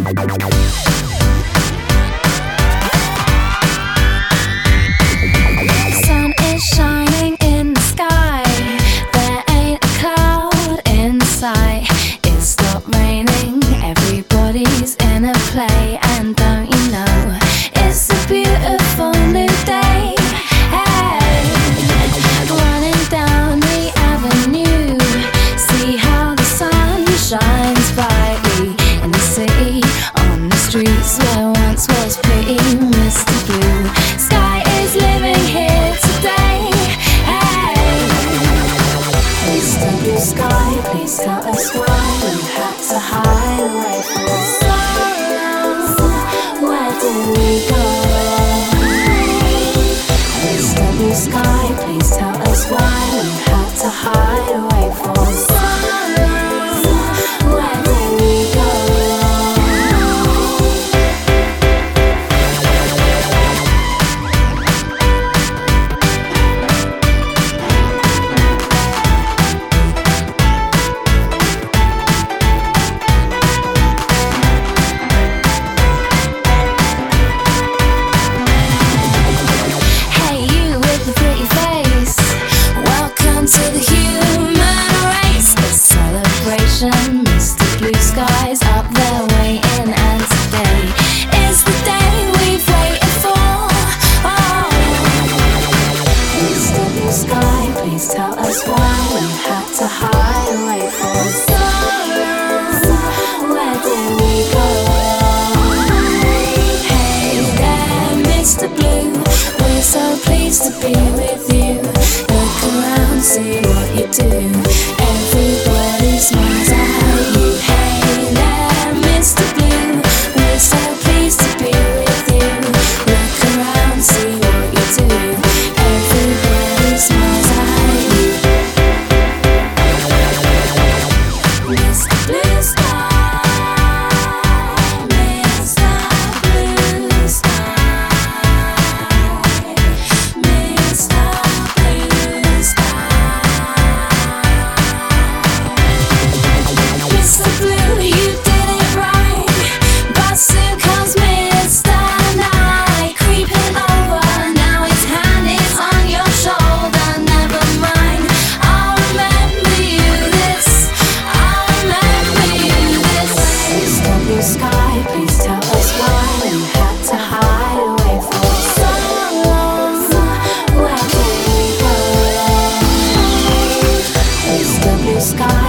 Sun is shining in the sky. There ain't a cloud in sight. It stopped raining. Everybody's in a play, and don't you know it's a beautiful new day? Hey, running down the avenue, see how the sun shines brightly in the city, on the streets where once was pretty Mr. Blue. Sky is living here today. Hey, Mr. Blue Sky, please tell us why you had to hide away for so long. Where did we go? Mr. Blue Sky, please tell us why you had to hide away for so long. Where did we go? Hey, you with the pretty face, welcome to the human race. The celebration, Mr. Blue Sky's up there waiting, and today is the day we've waited for. Oh, Mr. Blue Sky, please tell us why you had to hide away for so long. Where did we go? Hey there, Mr. Blue, we're so pleased to be with you. Look around, see what you do. Everybody smiles at you. Hey there, Mr. Blue, we're so pleased to be with you. Look around, see what you do. Everybody smiles at you. Mr. Blue Sky, Mr. Blue Sky, Mr. Blue Sky. Mr. Blue, you did it right, but soon comes Mr. Night creeping over. Now his hand is on your shoulder. Never mind, I'll remember you this. I'll remember you this. Mr. Blue Sky, please tell us why you had to hide away for so long. Where did we go? Mr. Blue Sky,